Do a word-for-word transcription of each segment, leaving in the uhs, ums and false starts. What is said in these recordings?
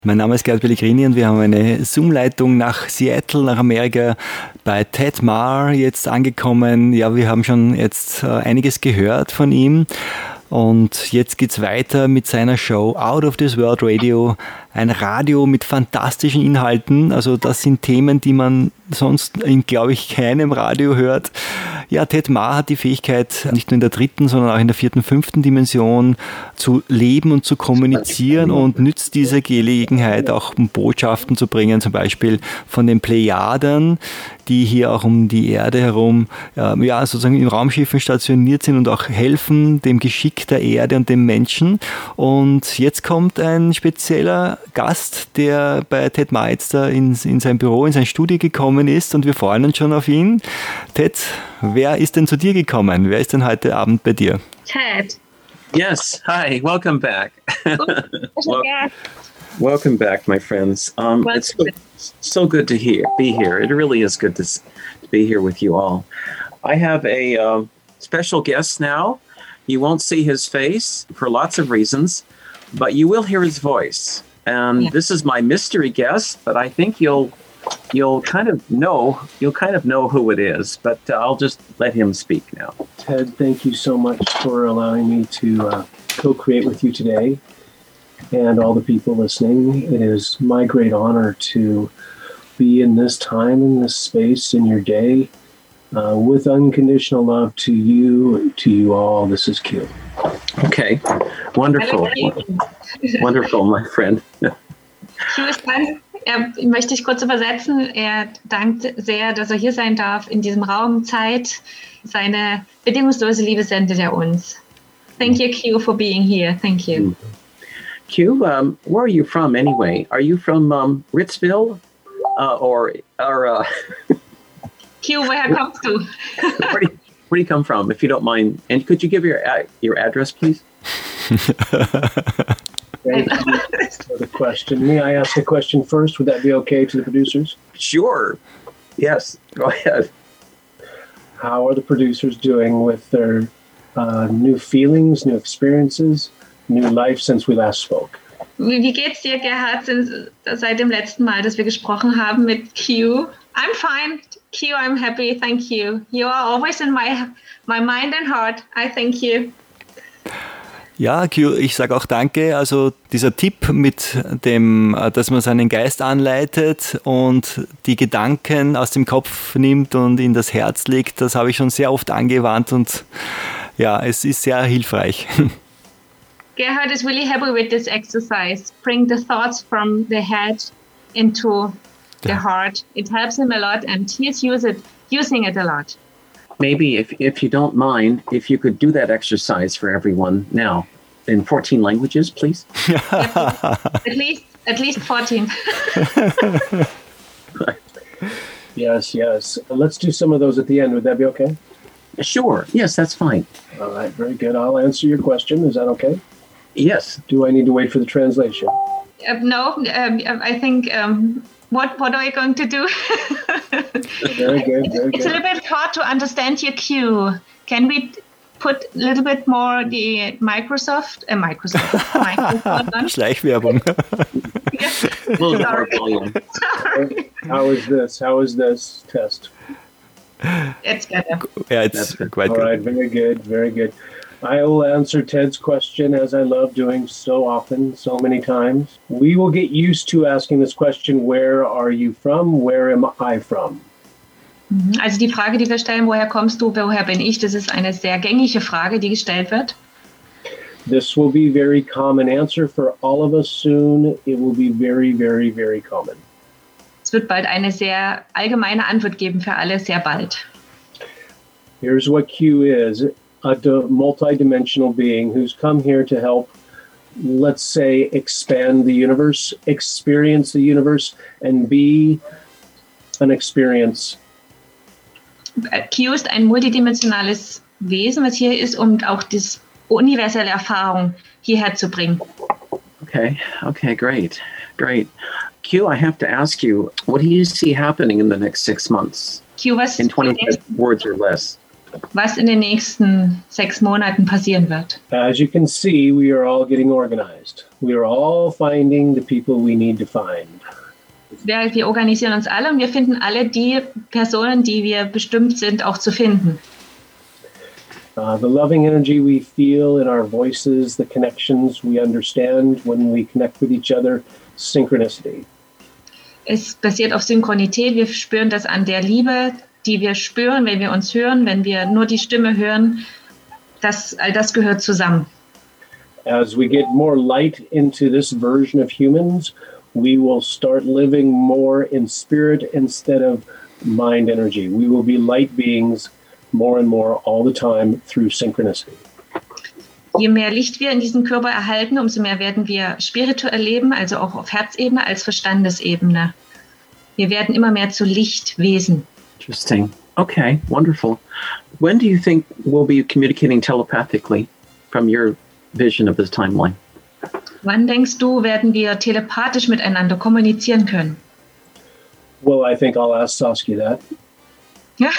Mein Name ist Gerd Pellegrini und wir haben eine Zoom-Leitung nach Seattle, nach Amerika, bei Ted Mahr jetzt angekommen. Ja, wir haben schon jetzt äh, einiges gehört von ihm. Und jetzt geht's weiter mit seiner Show Out of This World Radio. Ein Radio mit fantastischen Inhalten. Also das sind Themen, die man sonst in, glaube ich, keinem Radio hört. Ja, Ted Mahr hat die Fähigkeit, nicht nur in der dritten, sondern auch in der vierten, fünften Dimension zu leben und zu kommunizieren und nützt diese Gelegenheit auch, um Botschaften zu bringen, zum Beispiel von den Plejadern, die hier auch um die Erde herum, äh, ja, sozusagen in Raumschiffen stationiert sind und auch helfen dem Geschick der Erde und dem Menschen. Und jetzt kommt ein spezieller Gast, der bei Ted Mahr jetzt da in, in sein Büro, in sein Studio gekommen ist und wir freuen uns schon auf ihn. Ted, wer ist denn zu dir gekommen? Wer ist denn heute Abend bei dir? Ted. Yes, hi, welcome back. well, welcome back, my friends. Um, it's so, so good to hear, be here. It really is good to, to be here with you all. I have a uh, special guest now. You won't see his face for lots of reasons, but you will hear his voice. And yeah. This is my mystery guest, but I think you'll you'll kind of know you'll kind of know who it is. But uh, I'll just let him speak now. Ted, thank you so much for allowing me to uh, co-create with you today, and all the people listening. It is my great honor to be in this time, in this space, in your day, uh, with unconditional love to you, to you all. This is Q. Okay, wonderful, wonderful, my friend. Q ist dran. Er möchte ich kurz übersetzen. Er dankt sehr, dass er hier sein darf in diesem Raum, Zeit. Seine bedingungslose Liebe sendet er uns. Thank you, Q, for being here. Thank you. Q, um, where are you from anyway? Are you from um, Ritzville, uh, or or? Uh, Q, woher kommst du? where, do you, where do you come from, if you don't mind? And could you give your uh, your address, please? Thank you for the question. May I ask a question first? Would that be okay to the producers? Sure. Yes. Go ahead. How are the producers doing with their uh, new feelings, new experiences, new life since we last spoke? Wie geht's dir, Gerhard, seit dem letzten Mal, dass wir gesprochen haben mit Q? I'm fine. Q, I'm happy. Thank you. You are always in my my mind and heart. I thank you. Ja, Q, ich sage auch danke. Also dieser Tipp mit dem, dass man seinen Geist anleitet und die Gedanken aus dem Kopf nimmt und in das Herz legt, das habe ich schon sehr oft angewandt und ja, es ist sehr hilfreich. Gerhard is really happy with this exercise. Bring the thoughts from the head into the heart. It helps him a lot and he's use it, using it a lot. Maybe if, if you don't mind, if you could do that exercise for everyone now in fourteen languages, please. at least at least fourteen. Yes, yes. Let's do some of those at the end. Would that be okay? Sure. Yes, that's fine. All right, very good. I'll answer your question. Is that okay? Yes. Do I need to wait for the translation? Uh, no, um, I think... Um, What what are you going to do? Very good, very good. It's a little bit hard to understand your cue. Can we put a little bit more the Microsoft, uh, Microsoft, Microsoft on? Schleichwerbung. Yes. A little more volume. Sorry. How is this? How is this test? It's better. Yeah, it's quite All good. All right, very good, very good. I will answer Ted's question as I love doing so often, so many times. We will get used to asking this question, where are you from? Where am I from? Also die Frage, die wir stellen, woher kommst du, woher bin ich, das ist eine sehr gängige Frage, die gestellt wird. This will be very common answer for all of us soon. It will be very, very, very common. Es wird bald eine sehr allgemeine Antwort geben für alle, sehr bald. Here's what Q is. A multi-dimensional being who's come here to help, let's say, expand the universe, experience the universe, and be an experience. Q ist ein multidimensionales Wesen, was hier ist, um auch das universelle Erfahrung hierher zu bringen. Okay, okay, great, great. Q, I have to ask you, what do you see happening in the next six months? Q, was in twenty-five words or less? was in den nächsten sechs Monaten passieren wird. As you can see, we are all getting organized. We are all finding the people we need to find. Wir, wir organisieren uns alle und wir finden alle die Personen, die wir bestimmt sind, auch zu finden. Uh, the loving energy we feel in our voices, the connections we understand when we connect with each other, synchronicity. Es basiert auf Synchronität. Wir spüren das an der Liebe, die wir spüren, wenn wir uns hören, wenn wir nur die Stimme hören. Das, all das gehört zusammen. As we get more light into this version of humans, we will start living more in spirit instead of mind energy. We will be light beings more and more all the time through synchronicity. Je mehr Licht wir in diesem Körper erhalten, umso mehr werden wir spirituell leben, also auch auf Herzebene als Verstandesebene. Wir werden immer mehr zu Lichtwesen. Interesting. Okay, wonderful. When do you think we'll be communicating telepathically from your vision of this timeline? Wann denkst du, werden wir telepathisch miteinander kommunizieren können? Well, I think I'll ask Saskia that. Ja.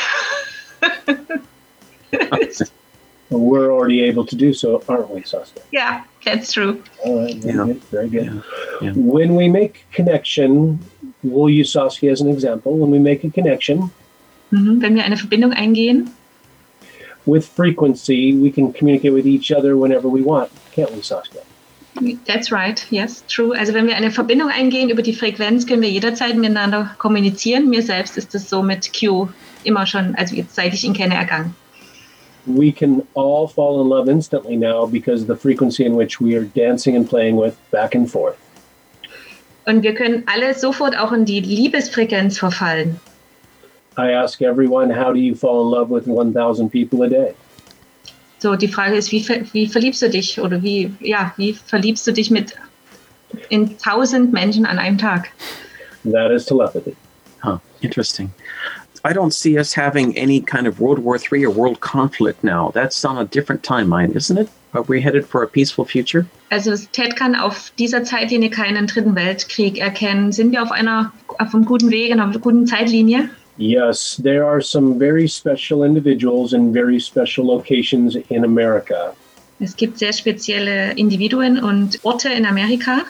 We're already able to do so, aren't we, Saskia? Yeah, that's true. All right, very Yeah. good. Very good. Yeah. Yeah. When we make connection, we'll use Saskia as an example. When we make a connection Mhm. Wenn wir eine Verbindung eingehen, with frequency, we can communicate with each other whenever we want, can't we, Saskia? that's right, yes, true. Also wenn wir eine Verbindung eingehen über die Frequenz, können wir jederzeit miteinander kommunizieren. Mir selbst ist das so mit Q immer schon, also jetzt seit ich ihn kenne, ergangen. We can all fall in love instantly now because of the frequency in which we are dancing and playing with back and forth. Und wir können alle sofort auch in die Liebesfrequenz verfallen. I ask everyone, how do you fall in love with one thousand people a day? So, die Frage ist, wie, ver- wie verliebst du dich oder wie, ja, wie verliebst du dich mit in tausend Menschen an einem Tag? That is telepathy. Huh, interesting. I don't see us having any kind of World War Three or world conflict now. That's on a different timeline, isn't it? Are we headed for a peaceful future? Also Ted kann auf dieser Zeitlinie keinen dritten Weltkrieg erkennen. Sind wir auf einer auf einem guten Weg, auf einer guten Zeitlinie? Yes, there are some very special individuals in very special locations in America. Es gibt sehr spezielle Individuen und Orte in Amerika.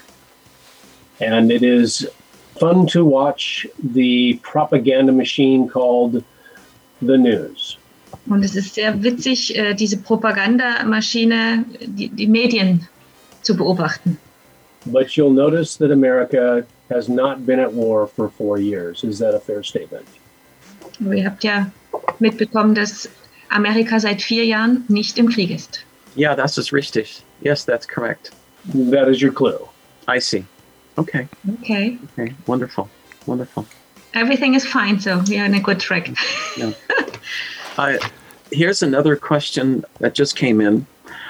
And it is fun to watch the propaganda machine called the news. Und es ist sehr witzig, äh, diese Propagandamaschine, die, die Medien zu beobachten. But you'll notice that America has not been at war for four years. Is that a fair statement? Aber ihr habt ja mitbekommen, dass Amerika seit vier Jahren nicht im Krieg ist. Yeah, that's just richtig. Yes, that's correct. That is your clue. I see. Okay. Okay. Okay. Wonderful. Wonderful. Everything is fine, so we are on a good track. Yeah. Uh, here's another question that just came in.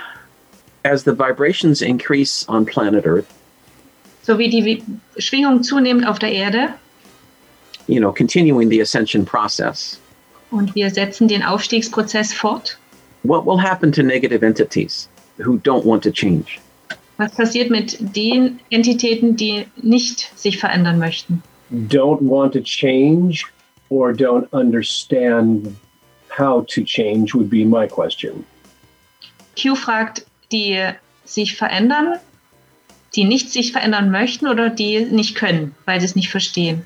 As the vibrations increase on planet Earth, So wie die Vi- Schwingung zunimmt auf der Erde you know, continuing the ascension process, und wir setzen den Aufstiegsprozess fort, what will happen to negative entities who don't want to change? was passiert mit den Entitäten, die nicht sich verändern möchten? Don't want to change or don't understand how to change would be my question. Q fragt, die sich verändern, die nicht sich verändern möchten oder die nicht können, weil sie es nicht verstehen.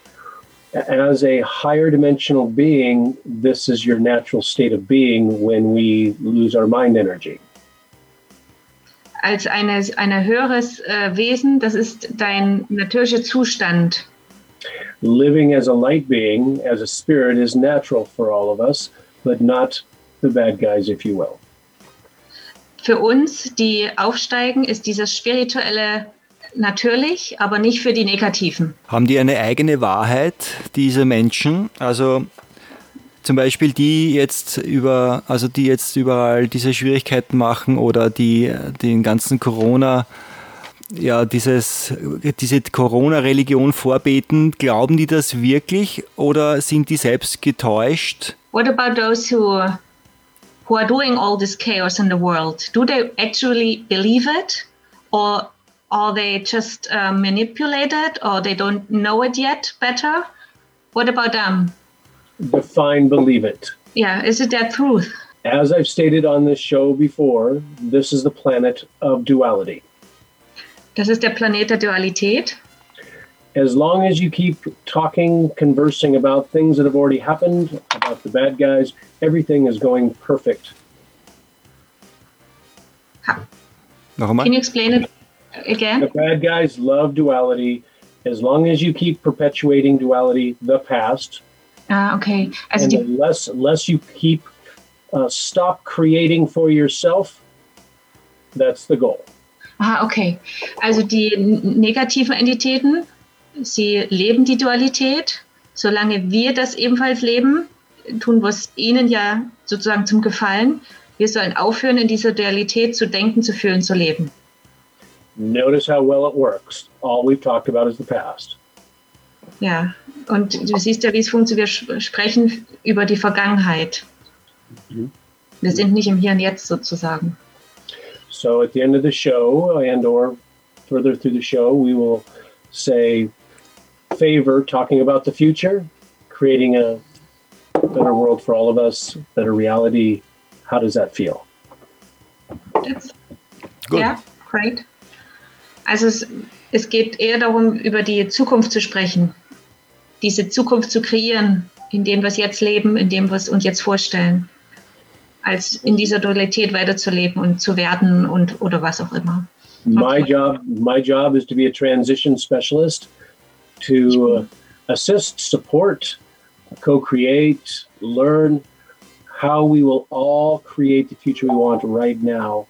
As a higher dimensional being, this is your natural state of being when we lose our mind energy. Als eine, ein höheres äh, Wesen, das ist dein natürlicher Zustand. Living as a light being, as a spirit, is natural for all of us, but not the bad guys, if you will. Für uns, die aufsteigen, ist dieses Spirituelle natürlich, aber nicht für die Negativen. Haben die eine eigene Wahrheit, diese Menschen? Also zum Beispiel die jetzt über, also die jetzt überall diese Schwierigkeiten machen oder die den ganzen Corona, ja, dieses, diese Corona-Religion vorbeten, glauben die das wirklich oder sind die selbst getäuscht? What about those who who are doing all this chaos in the world? Do they actually believe it, or are they just uh, manipulated, or they don't know it yet better? What about them? Define believe it. Yeah, is it that truth? As I've stated on this show before, this is the planet of duality. Das ist der Planet der Dualität. As long as you keep talking, conversing about things that have already happened, about the bad guys, everything is going perfect. Can you explain it again? The bad guys love duality. As long as you keep perpetuating duality, the past. Ah, okay. Also and die, unless, unless you keep uh, stop creating for yourself, that's the goal. Ah, okay. Also die negativen Entitäten, sie leben die Dualität. Solange wir das ebenfalls leben, tun wir es ihnen ja sozusagen zum Gefallen. Wir sollen aufhören, in dieser Dualität zu denken, zu fühlen, zu leben. Notice how well it works. All we've talked about is the past. Ja, und du siehst ja, wie es funktioniert. Wir sprechen über die Vergangenheit. Mhm. Wir sind nicht im Hier und Jetzt sozusagen. So at the end of the show and or further through the show, we will say, favor talking about the future, creating a better world for all of us, better reality. How does that feel? That's, Good. Yeah, great. Also es, es geht eher darum, über die Zukunft zu sprechen, diese Zukunft zu kreieren, in dem wir es jetzt leben, in dem wir es uns jetzt vorstellen, als in dieser Dualität weiterzuleben und zu werden und oder was auch immer. My job, my job is to be a transition specialist, to uh, assist, support, co-create, learn how we will all create the future we want right now.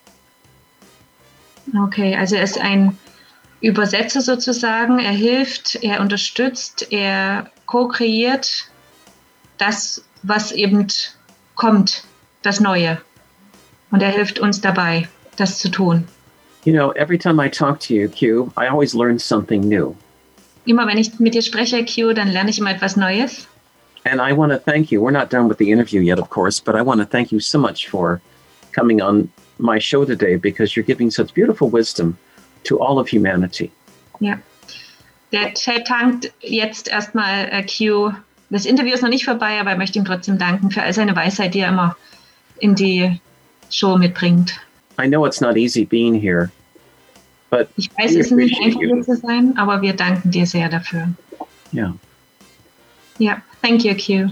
Okay, also er ist ein Übersetzer sozusagen. Er hilft, er unterstützt, er co-kreiert das, was eben kommt, das Neue. Und er hilft uns dabei, das zu tun. You know, every time I talk to you, Q, I always learn something new. Immer wenn ich mit dir spreche, Q, dann lerne ich immer etwas Neues. And I want to thank you. We're not done with the interview yet, of course, but I want to thank you so much for coming on my show today because you're giving such beautiful wisdom to all of humanity. Ja, der Chat dankt jetzt erstmal äh, Q. Das Interview ist noch nicht vorbei, aber er möchte ihm trotzdem danken für all seine Weisheit, die er immer in die Show mitbringt. I know it's not easy being here, but ich weiß, es ist nicht einfach hier zu sein, aber wir danken dir sehr dafür. Yeah. Yeah, thank you, Q.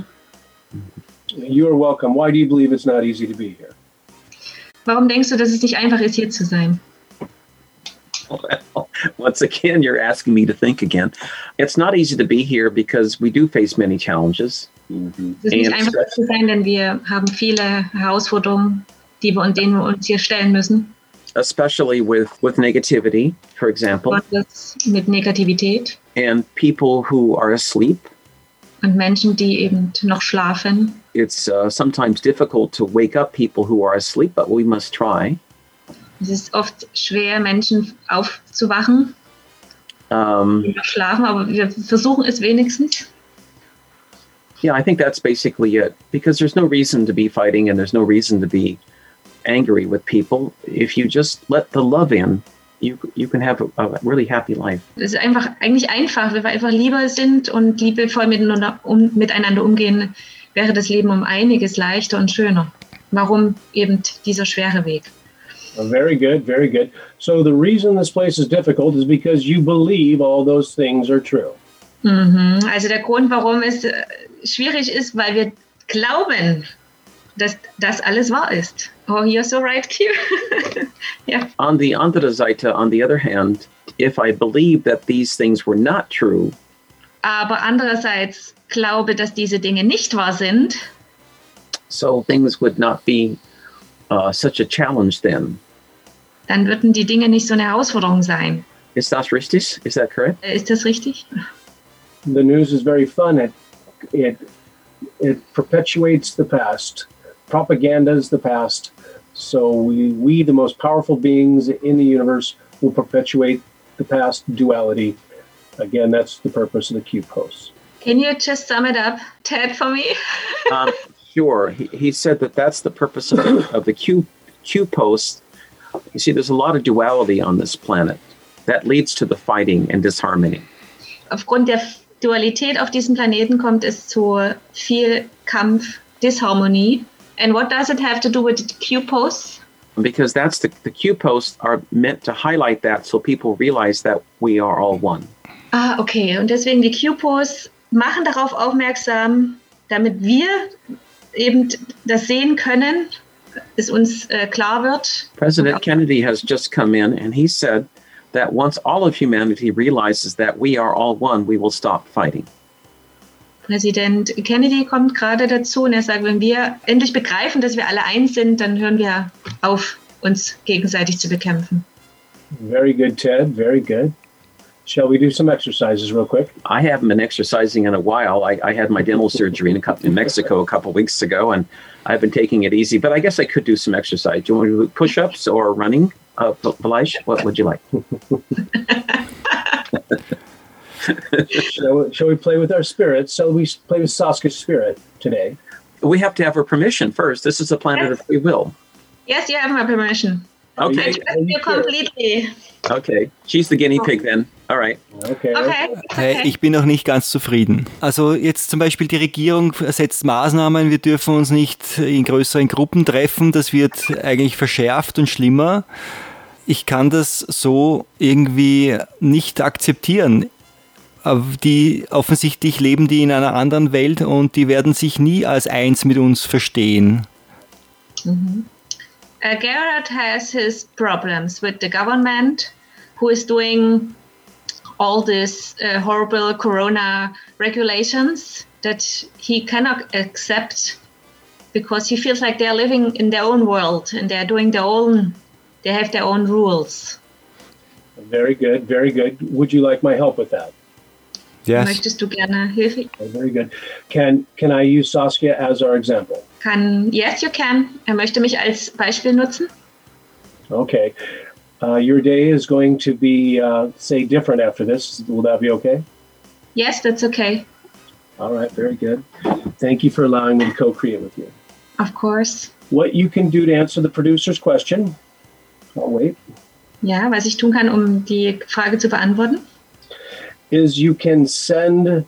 You're welcome. Why do you believe it's not easy to be here? Warum denkst du, dass es nicht einfach ist, hier zu sein? Well, once again, you're asking me to think again. It's not easy to be here because we do face many challenges. Mm-hmm. Es ist nicht einfach hier zu sein, denn wir haben viele Herausforderungen, die wir, denen wir uns hier stellen müssen. Especially with, with negativity, for example. Und das mit Negativität. And people who are asleep. Und Menschen, die eben noch schlafen. It's uh, sometimes difficult to wake up people who are asleep, but we must try. Es ist oft schwer, Menschen aufzuwachen, um, die noch schlafen, aber wir versuchen es wenigstens. Yeah, I think that's basically it. Because there's no reason to be fighting and there's no reason to be angry with people. If you just let the love in, you you can have a, a really happy life. Es ist einfach eigentlich einfach, wenn wir einfach lieber sind und liebevoll miteinander, um, miteinander umgehen, wäre das Leben um einiges leichter und schöner. Warum eben dieser schwere Weg? Very good, very good. So the reason this place is difficult is because you believe all those things are true. Mhm. Also der Grund, warum es äh, schwierig ist, weil wir glauben, dass das alles wahr ist. Oh, you're so right, Q. Yeah. On the andere Seite, on the other hand, if I believe that these things were not true, aber andererseits glaube, dass diese Dinge nicht wahr sind, so things would not be uh, such a challenge then. Dann würden die Dinge nicht so eine Herausforderung sein. Ist das richtig? Is that correct? Ist das richtig? The news is very fun. It it it perpetuates the past. Propaganda is the past. So we, we, the most powerful beings in the universe, will perpetuate the past duality. Again, that's the purpose of the Q post. Can you just sum it up, Ted, for me? um, sure. He, he said that that's the purpose of the, of the Q Q post. You see, there's a lot of duality on this planet that leads to the fighting and disharmony. Aufgrund der Dualität auf diesem Planeten kommt es zu viel Kampf disharmony. And what does it have to do with the Q posts? Because that's the, the Q posts are meant to highlight that so people realize that we are all one. Ah, okay. Und deswegen die Q posts machen darauf aufmerksam, damit wir eben das sehen können, es uns äh, klar wird. President Kennedy has just come in and he said that once all of humanity realizes that we are all one, we will stop fighting. Präsident Kennedy kommt gerade dazu und er sagt, wenn wir endlich begreifen, dass wir alle eins sind, dann hören wir auf, uns gegenseitig zu bekämpfen. Very good, Ted. Very good. Shall we do some exercises real quick? I haven't been exercising in a while. I, I had my dental surgery in, a couple, in Mexico a couple of weeks ago, and I've been taking it easy, but I guess I could do some exercise. Do you want to do push-ups or running? Uh, Balash, what would you like? shall, shall we play with our spirit? Shall we play with Saskia's spirit today? We have to have her permission first. This is a planet yes. of free will. Yes, you have my permission. Okay. You completely. Okay. She's the guinea pig then. All right. Okay. Okay. Hey, ich bin noch nicht ganz zufrieden. Also jetzt zum Beispiel die Regierung setzt Maßnahmen, wir dürfen uns nicht in größeren Gruppen treffen, das wird eigentlich verschärft und schlimmer. Ich kann das so irgendwie nicht akzeptieren. Die offensichtlich leben die in einer anderen Welt und die werden sich nie als eins mit uns verstehen. Mhm. Uh, Gerard has his problems with the government, who is doing all these uh, horrible corona regulations that he cannot accept because he feels like they're living in their own world and they're doing their own, they have their own rules. Very good, very good. Would you like my help with that? Yes. Möchtest du gerne Hilfe? Oh, very good. Can can I use Saskia as our example? Kann, yes, you can. Er möchte mich als Beispiel nutzen. Okay. Uh, your day is going to be, uh, say, different after this. Will that be okay? Yes, that's okay. All right, very good. Thank you for allowing me to co-create with you. Of course. What you can do to answer the producer's question. I'll wait. Ja, was ich tun kann, um die Frage zu beantworten. Is you can send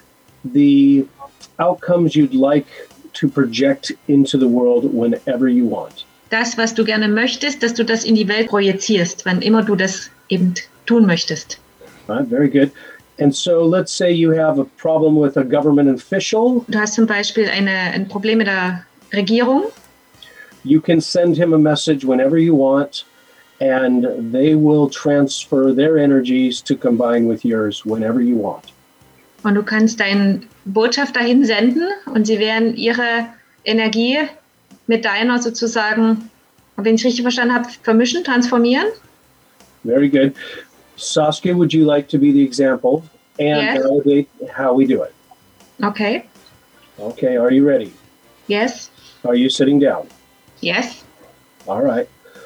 the outcomes you'd like to project into the world whenever you want. Das, was du gerne möchtest, dass du das in die Welt projizierst, wann immer du das eben tun möchtest. All right, very good. And so let's say you have a problem with a government official. Du hast zum Beispiel eine, ein Problem mit der Regierung. You can send him a message whenever you want, and they will transfer their energies to combine with yours whenever you want. Und du kannst deine Botschaft dahin senden und sie werden ihre Energie mit deiner sozusagen, wenn ich richtig verstanden habe, vermischen, transformieren. Very good. Saskia, would you like to be the example and yes. validate how we do it? Okay. Okay, are you ready? Yes. Are you sitting down? Yes. All right.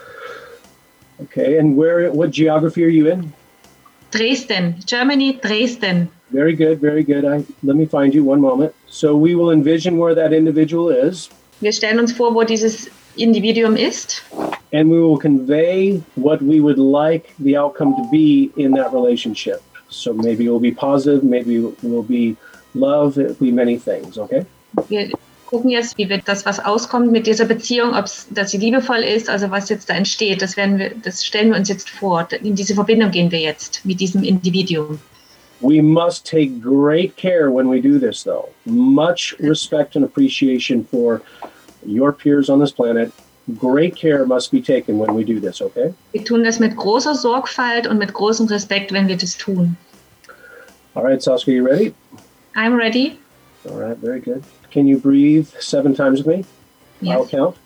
Okay, and where? What geography are you in? Dresden, Germany, Dresden. Very good, very good. I, let me find you one moment. So we will envision where that individual is. Wir stellen uns vor, wo dieses Individuum ist. And we will convey what we would like the outcome to be in that relationship. So maybe it will be positive, maybe it will be love, it will be many things, okay? Wir gucken jetzt, wie wird das, was auskommt mit dieser Beziehung, ob dass sie liebevoll ist, also was jetzt da entsteht, das werden wir, das stellen wir uns jetzt vor. In diese Verbindung gehen wir jetzt mit diesem Individuum. We must take great care when we do this, though. Much respect and appreciation for your peers on this planet. Great care must be taken when we do this, okay? Wir tun das mit großer Sorgfalt und mit großem Respekt, wenn wir das tun. All right, Saskia, you ready? I'm ready. All right, very good. Can you breathe seven times with me? Yes. I'll count.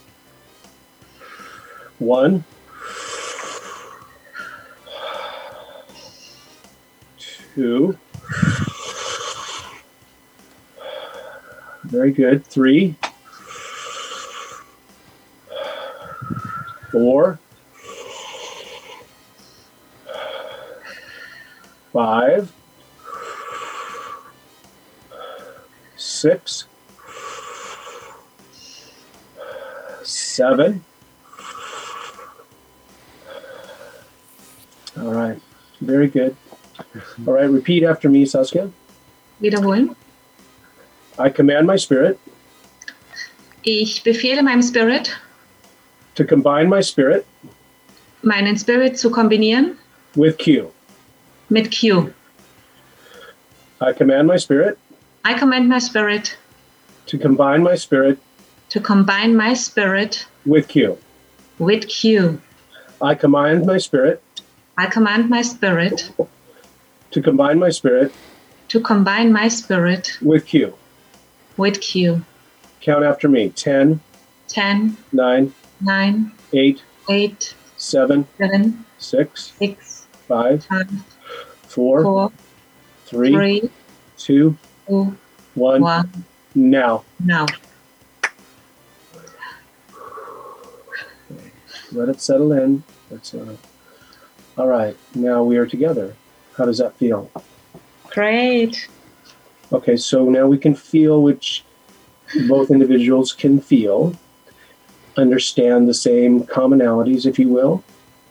One. Two. Very good. Three. Four. Five. Six. Seven. All right. Very good. All right. Repeat after me, Saskia. Wiederholen. I command my spirit. Ich befehle meinem Spirit, to combine my spirit meinen Spirit zu kombinieren with Q. mit Q. I command my spirit I command my spirit to combine my spirit to combine my spirit with Q. with Q. I command my spirit I command my spirit to combine my spirit to combine my spirit with Q. with Q. Count after me. ten, ten, nine, nine, eight, eight, seven, seven, six, six, five, five, four, four, three, three, two, two, one. one. Now. Now. Let it settle in. Let's, uh, all right. Now we are together. How does that feel? Great. Okay, so now we can feel, which both individuals can feel, understand the same commonalities, if you will.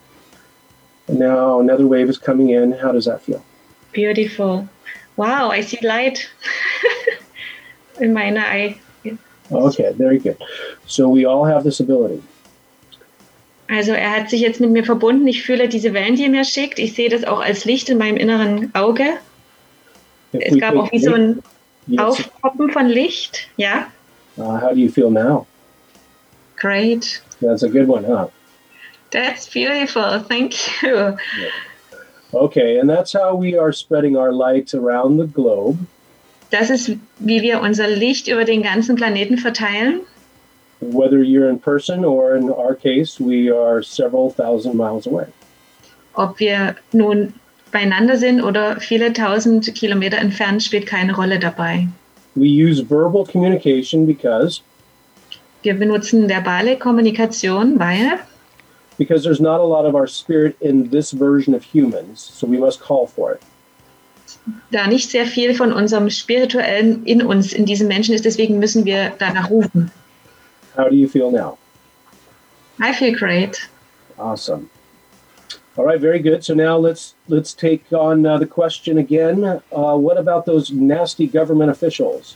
And now another wave is coming in. How does that feel? Beautiful. Wow, I see light in my eye. Okay, very good. So we all have this ability. Also er hat sich jetzt mit mir verbunden. Ich fühle diese Wellen, die er mir schickt. Ich sehe das auch als Licht in meinem inneren Auge. If Es we gab could auch wie so ein yes. Aufpoppen von Licht. Ja. Uh, how do you feel now? Great. That's a good one, huh? That's beautiful. Thank you. Yeah. Okay, and that's how we are spreading our light around the globe. Das ist, wie wir unser Licht über den ganzen Planeten verteilen. Whether you're in person or in our case, we are several thousand miles away. Ob wir nun beieinander sind oder viele tausend Kilometer entfernt, spielt keine Rolle dabei. We use verbal communication because Wir benutzen verbale Kommunikation, weil because there's not a lot of our spirit in this version of humans, so we must call for it. da nicht sehr viel von unserem Spirituellen in uns, in diesem Menschen ist, deswegen müssen wir danach rufen. How do you feel now? I feel great. Awesome. All right, very good. So now let's let's take on uh, the question again. Uh, what about those nasty government officials?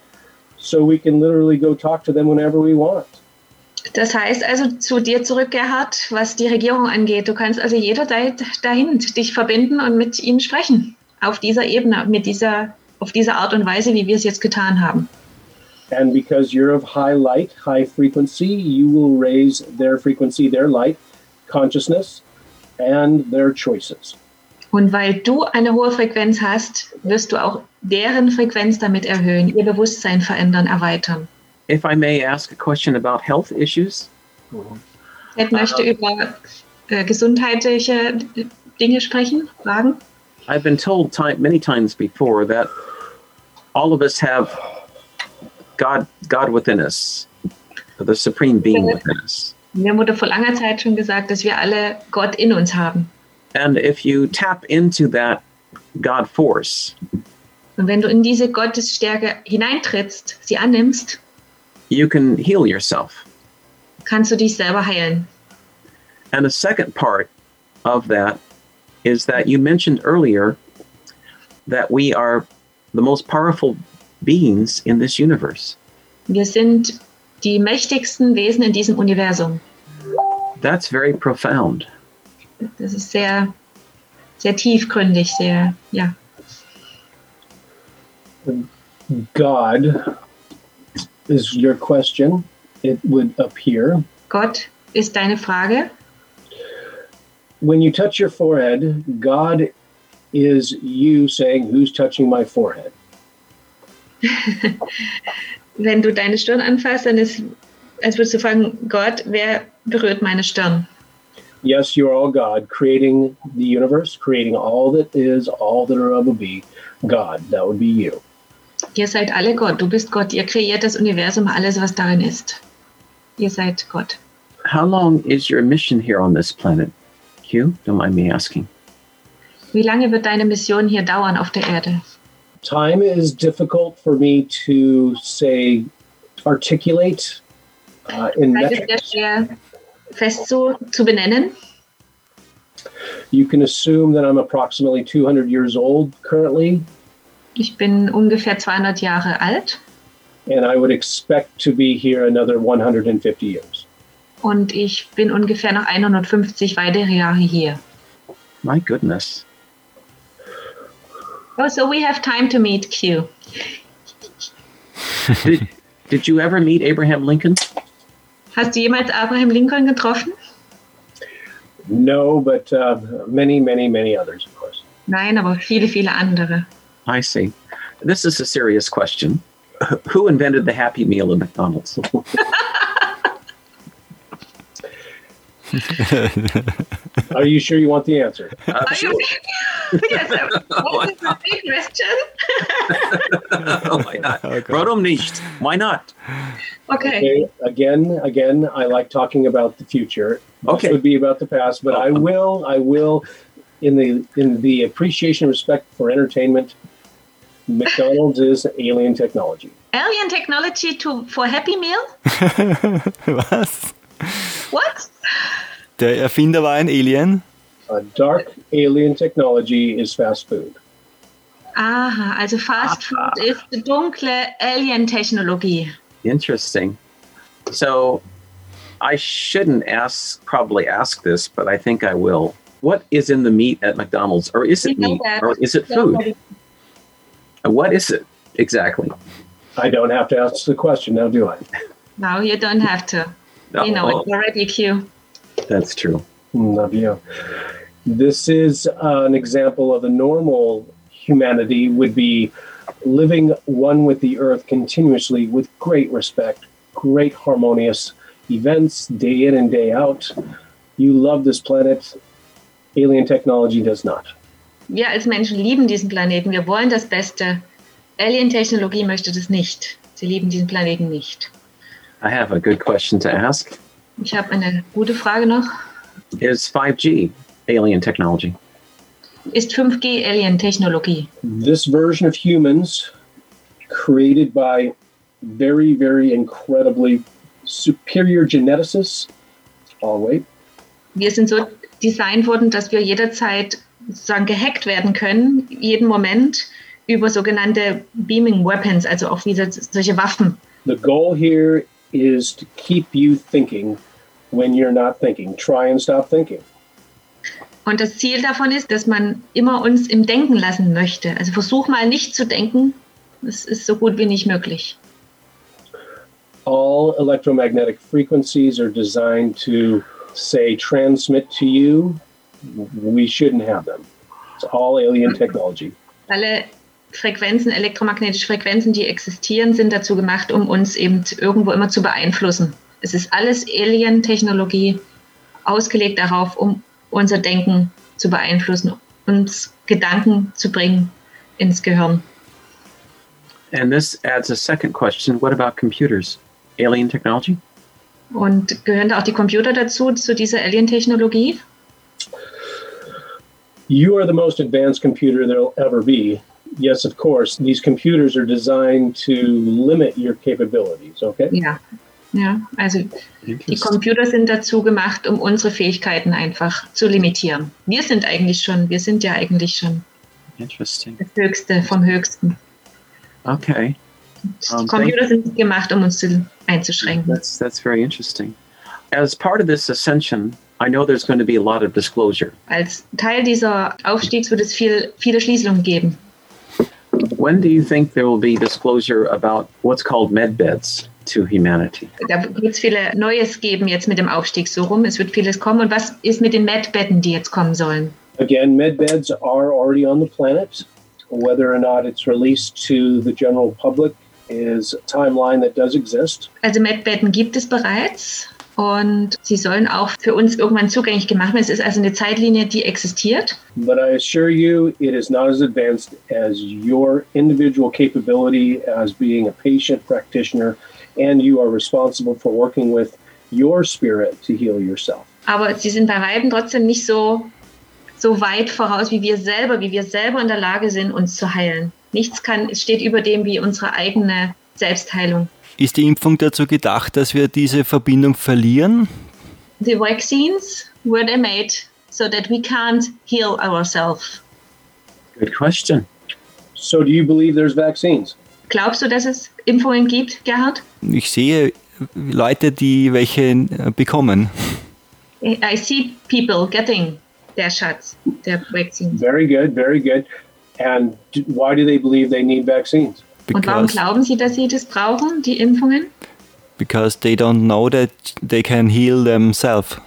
So we can literally go talk to them whenever we want. Das heißt also zu dir zurück, Gerhard, was die Regierung angeht. Du kannst also jederzeit dahin dich verbinden und mit ihnen sprechen. Auf dieser Ebene, mit dieser, auf diese Art und Weise, wie wir es jetzt getan haben. And because you're of high light, high frequency, you will raise their frequency, their light, consciousness, and their choices. Und weil du eine hohe Frequenz hast, wirst du auch deren Frequenz damit erhöhen, ihr Bewusstsein verändern, erweitern. If I may ask a question about health issues. Ich möchte uh, über äh, gesundheitliche Dinge sprechen, Fragen. I've been told time, many times before that all of us have God, God within us, the supreme being within us. Mir wurde vor langer Zeit schon gesagt, dass wir alle Gott in uns haben. And if you tap into that God force, und wenn du in diese Gottesstärke hineintrittst, sie annimmst, you can heal yourself. Kannst du dich selber heilen. And the second part of that is that you mentioned earlier that we are the most powerful beings in this universe. Wir sind die mächtigsten Wesen in diesem Universum. That's very profound. Das ist sehr, sehr tiefgründig, sehr, ja. God is your question. It would appear. Gott ist deine Frage. When you touch your forehead, God is you saying, "Who's touching my forehead?" Wenn du deine Stirn anfasst, dann ist, als würdest du fragen, Gott, wer berührt meine Stirn? Yes, you're all God, creating the universe, creating all that is, all that are of a be. God, that would be you. Ihr seid alle Gott. Du bist Gott. Ihr kreiert das Universum, alles, was darin ist. Ihr seid Gott. How long is your mission here on this planet? Q, don't mind me asking. Wie lange wird deine Mission hier dauern auf der Erde? Time is difficult for me to say, articulate uh, in Zeit ist metrics. sehr schwer fest zu, zu benennen. You can assume that I'm approximately two hundred years old currently. Ich bin ungefähr zweihundert Jahre alt. and I would expect to be here another one hundred fifty years. Und ich bin ungefähr noch hundertfünfzig weitere Jahre hier. My goodness. Oh, so we have time to meet Q. did, did you ever meet Abraham Lincoln? Hast du jemals Abraham Lincoln getroffen? No, but uh, many, many, many others, of course. Nein, aber viele, viele andere. I see. This is a serious question. Who invented the Happy Meal at McDonald's? Are you sure you want the answer? Uh, sure. Yes, that is a big question. Oh, why not? Warum nicht? Why not? Okay. Okay. Again, again, I like talking about the future. Okay. This would be about the past, but I will, I will, in the in the appreciation and respect for entertainment, McDonald's is alien technology. Alien technology to for Happy Meal? Was? What? Der Erfinder war ein Alien? A dark alien technology is fast food. Aha, also Fast Food ist dunkle Alien-Technologie. Interesting. So, I shouldn't ask, probably ask this, but I think I will. What is in the meat at McDonald's? Or is it meat? Or is it food? What is it exactly? I don't have to ask the question now, do I? No, you don't have to. No. You know it already, Q. That's true. Love you. This is uh, an example of a normal humanity would be living one with the earth continuously with great respect, great harmonious events day in and day out. You love this planet. Alien technology does not. Wir als Menschen lieben diesen Planeten. Wir wollen das Beste. Alien-Technologie möchte das nicht. Sie lieben diesen Planeten nicht. I have a good question to ask. Ich habe eine gute Frage noch. Is five G alien technology? Ist fünf G Alien-Technologie? This version of humans, created by very, very incredibly superior geneticists, oh wait. Wir sind so designt worden, dass wir jederzeit sozusagen gehackt werden können, jeden Moment über sogenannte Beaming Weapons, also auch wie solche Waffen. The goal here is to keep you thinking when you're not thinking. Try and stop thinking. Und das Ziel davon ist, dass man immer uns im Denken lassen möchte. Also versuch mal nicht zu denken. Das ist so gut wie nicht möglich. All electromagnetic frequencies are designed to, say, transmit to you. We shouldn't have them. It's all alien technology. Alle Frequenzen, elektromagnetische Frequenzen, die existieren, sind dazu gemacht, um uns eben irgendwo immer zu beeinflussen. Es ist alles Alien-Technologie, ausgelegt darauf, um unser Denken zu beeinflussen, uns Gedanken zu bringen ins Gehirn. And this adds a second question. What about computers? Alien technology? Und gehören da auch die Computer dazu, zu dieser Alien-Technologie? You are the most advanced computer there'll ever be. Yes, of course. These computers are designed to limit your capabilities, okay? Ja, ja. Also die Computer sind dazu gemacht, um unsere Fähigkeiten einfach zu limitieren. Wir sind eigentlich schon, wir sind ja eigentlich schon Interesting. das Höchste vom Höchsten. Okay. Die Um, Computer sind gemacht, um uns zu, einzuschränken. That's that's very interesting. As part of this ascension, I know there's going to be a lot of disclosure. Als Teil dieser Aufstiegs wird es viel, viele Schließungen geben. When do you think there will be disclosure about what's called medbeds to humanity? Da wird es viele Neues geben jetzt mit dem Aufstieg so rum. Es wird vieles kommen. Und was ist mit den Medbetten, die jetzt kommen sollen? Again, medbeds are already on the planet. Whether or not it's released to the general public is a timeline that does exist. Also Medbetten gibt es bereits. Und sie sollen auch für uns irgendwann zugänglich gemacht werden. Es ist also eine Zeitlinie, die existiert. But I assure you, it is not as advanced as your individual capability as being a patient practitioner, and you are responsible for working with your spirit to heal yourself. Aber sie sind bei weitem trotzdem nicht so, so weit voraus wie wir selber, wie wir selber in der Lage sind, uns zu heilen. Nichts kann, es steht über dem wie unsere eigene Selbstheilung. Ist die Impfung dazu gedacht, dass wir diese Verbindung verlieren? The vaccines were they made so that we can't heal ourselves. Good question. So do you believe there's vaccines? Glaubst du, dass es Impfungen gibt, Gerhard? Ich sehe Leute, die welche bekommen. I see people getting their shots, their vaccines. Very good, very good. And why do they believe they need vaccines? Because, und warum glauben Sie, dass Sie das brauchen, die Impfungen? Because they don't know that they can heal themselves.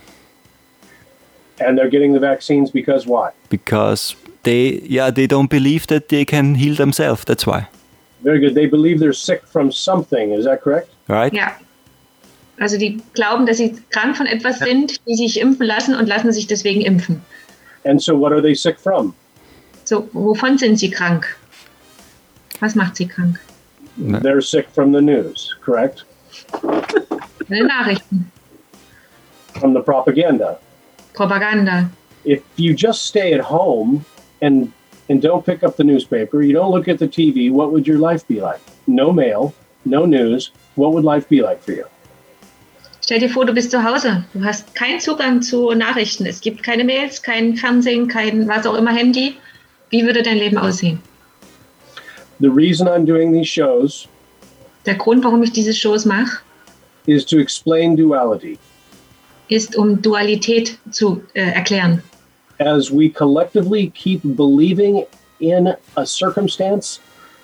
And they're getting the vaccines because why? Because they, yeah, they don't believe that they can heal themselves. That's why. Very good. They believe they're sick from something. Is that correct? Right. Ja. Also die glauben, dass sie krank von etwas sind, die sich impfen lassen und lassen sich deswegen impfen. And so what are they sick from? So, wovon sind sie krank? Was macht sie krank? They're sick from the news, correct? Von den Nachrichten. From the propaganda. Propaganda. If you just stay at home and and don't pick up the newspaper, you don't look at the T V, what would your life be like? No mail, no news. What would life be like for you? Stell dir vor, du bist zu Hause. Du hast keinen Zugang zu Nachrichten. Es gibt keine Mails, kein Fernsehen, kein was auch immer Handy. Wie würde dein Leben aussehen? The reason I'm doing these shows Der Grund, warum ich diese Shows mache, is to explain duality. Ist, um Dualität zu äh, erklären. As we collectively keep believing in a circumstance,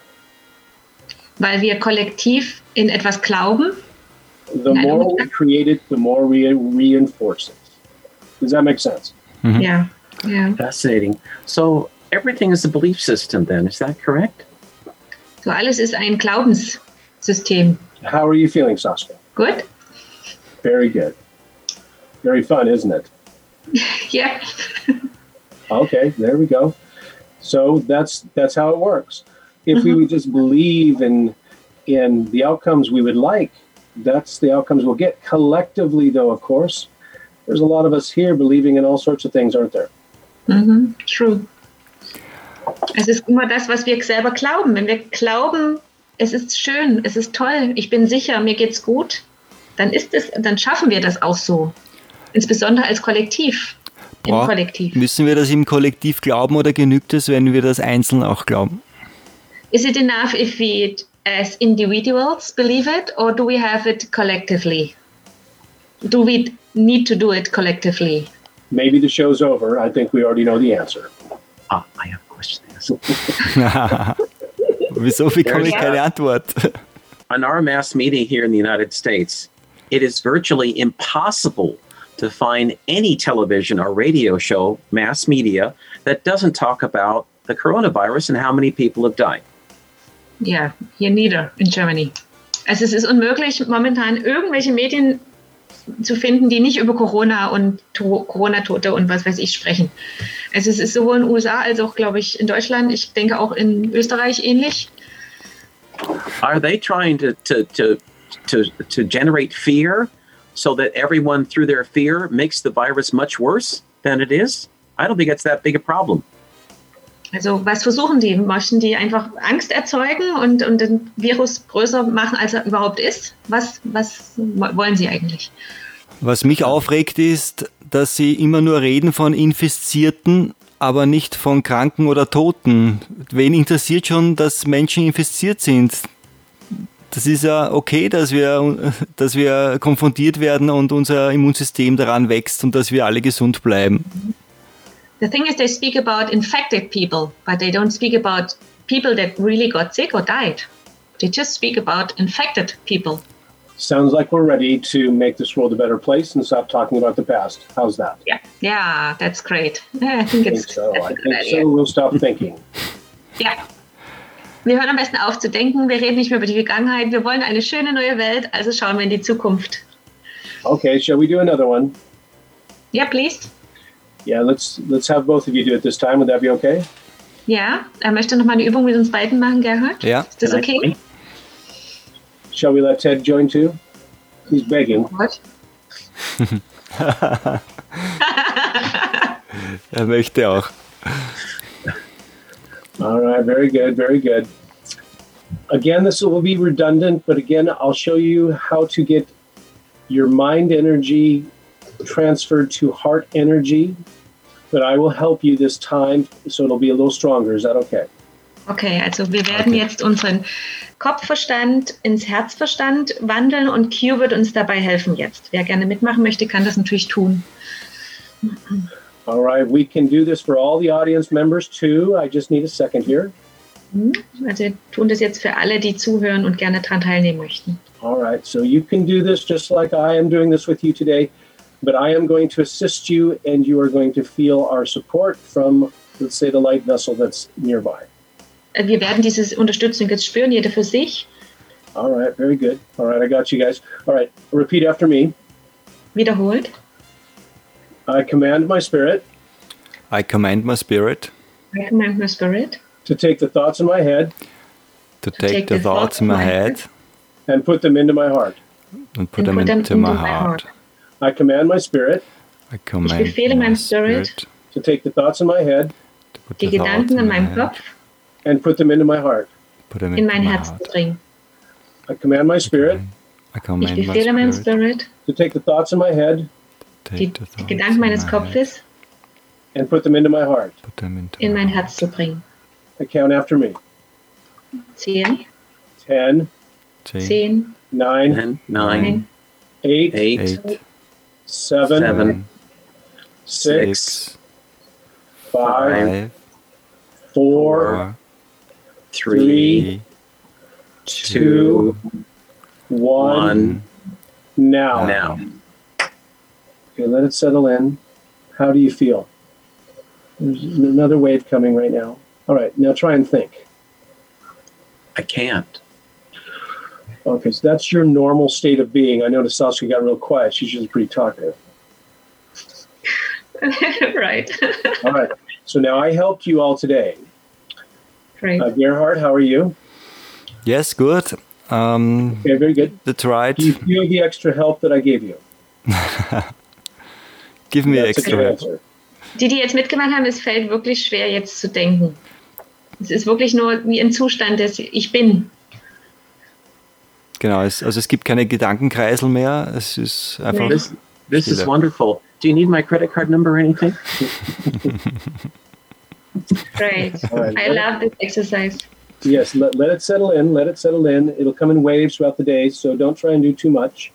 weil wir kollektiv in etwas glauben, the more we create it, the more we reinforce it. Does that make sense? Mm-hmm. Ja. Ja. Fascinating. So everything is a belief system then, is that correct? So alles ist ein Glaubenssystem. How are you feeling, Saskia? Good? Very good. Very fun, isn't it? Yeah. Okay, there we go. So that's that's how it works. If mm-hmm. we would just believe in in the outcomes we would like, that's the outcomes we'll get. Collectively, though, of course, there's a lot of us here believing in all sorts of things, aren't there? Mm-hmm. True. Es ist immer das, was wir selber glauben. Wenn wir glauben, es ist schön, es ist toll, ich bin sicher, mir geht's gut, dann ist es, dann schaffen wir das auch so. Insbesondere als Kollektiv. Im Boah, Kollektiv. Müssen wir das im Kollektiv glauben oder genügt es, wenn wir das einzeln auch glauben? Is it enough if we as individuals believe it, or do we have it collectively? Do we need to do it collectively? Maybe the show's over. I think we already know the answer. Ah, I have a question. Wieso bekomme ich keine Antwort? On our mass media here in the United States, it is virtually impossible to find any television or radio show, mass media, that doesn't talk about the coronavirus and how many people have died. Ja, hier neither in Germany. Also es ist unmöglich, momentan irgendwelche Medien zu finden, die nicht über Corona und to- Corona-Tote und was weiß ich sprechen. Also es ist sowohl in den U S A als auch, glaube ich, in Deutschland. Ich denke auch in Österreich ähnlich. Are they trying to, to, to, to, to generate fear so that everyone, through their fear, makes the virus much worse than it is? I don't think it's that big a problem. Also was versuchen die? Möchten die einfach Angst erzeugen und, und den Virus größer machen, als er überhaupt ist? Was, was wollen sie eigentlich? Was mich aufregt ist, dass sie immer nur reden von Infizierten, aber nicht von Kranken oder Toten. Wen interessiert schon, dass Menschen infiziert sind? Das ist ja okay, dass wir, dass wir konfrontiert werden und unser Immunsystem daran wächst und dass wir alle gesund bleiben. The thing is, they speak about infected people, but they don't speak about people that really got sick or died. They just speak about infected people. Sounds like we're ready to make this world a better place and stop talking about the past. How's that? Yeah, yeah, that's great. Yeah, I think I it's think so. that's I a good think idea. so. We'll stop thinking. Ja. Wir hören am besten auf zu denken. Wir reden nicht mehr über die Vergangenheit. Wir wollen eine schöne neue Welt, also schauen wir in die Zukunft. Okay, shall we do another one? Yeah, please. Yeah, let's let's have both of you do it this time. Would that be okay? Ja, er möchte noch mal eine Übung mit uns beiden machen, Gerhard. Ja. Ist das okay? Shall we let Ted join too? He's begging. What? Er möchte auch. All right, very good, very good. Again, this will be redundant, but again, I'll show you how to get your mind energy transferred to heart energy, but I will help you this time, so it'll be a little stronger. Is that okay? Okay, also wir werden okay. jetzt unseren Kopfverstand ins Herzverstand wandeln und Q wird uns dabei helfen jetzt. Wer gerne mitmachen möchte, kann das natürlich tun. All right, we can do this for all the audience members too. I just need a second here. Also wir tun das jetzt für alle, die zuhören und gerne daran teilnehmen möchten. All right, so you can do this just like I am doing this with you today, but I am going to assist you and you are going to feel our support from, let's say, the light vessel that's nearby. Wir werden diese Unterstützung jetzt spüren, jeder für sich. All right, very good. All right, I got you guys. All right, repeat after me. Wiederholt. I command my spirit. I command my spirit. I command my spirit. To take the thoughts in my head. To, to take, take the, the thoughts in my head. And put them into my heart. And put, and them, put them into, into my heart. heart. I command my spirit. I command ich befehle meinem Spirit. spirit. To take the thoughts in my head. Die Gedanken in meinem Kopf. And put them into my heart. Put them in mein Herz zu bringen. I command my spirit. I command ich befehle meinem Spirit. To take the thoughts in my head. Die, die Gedanken meines Kopfes. And put them into my heart. Put them into in mein Herz zu bringen. I count after me. Zehn. Ten. Zehn. Nine. Nine. Nine. Eight. Eight. Eight. Seven. Seven. Six. Six. Five. Five. Four. Four. Three. Two. One. One. Now. Now. Okay, let it settle in. How do you feel? There's another wave coming right now. All right, now try and think. I can't. Okay, so that's your normal state of being. I noticed Saskia got real quiet. She's just pretty talkative. Right. All right, so now I helped you all today. Great. Uh, Gerhard, how are you? Yes, good. Um, okay, very good. That's right. Do you feel the extra help that I gave you? Give me That's extra help. Die, die jetzt mitgemacht haben, es fällt wirklich schwer, jetzt zu denken. Es ist wirklich nur wie ein Zustand des Ich bin. Genau, es, also es gibt keine Gedankenkreisel mehr. Es ist einfach. This, this is wonderful. Do you need my credit card number or anything? Great. Right. I love this exercise. Yes, let, let it settle in. Let it settle in. It'll come in waves throughout the day, so don't try and do too much.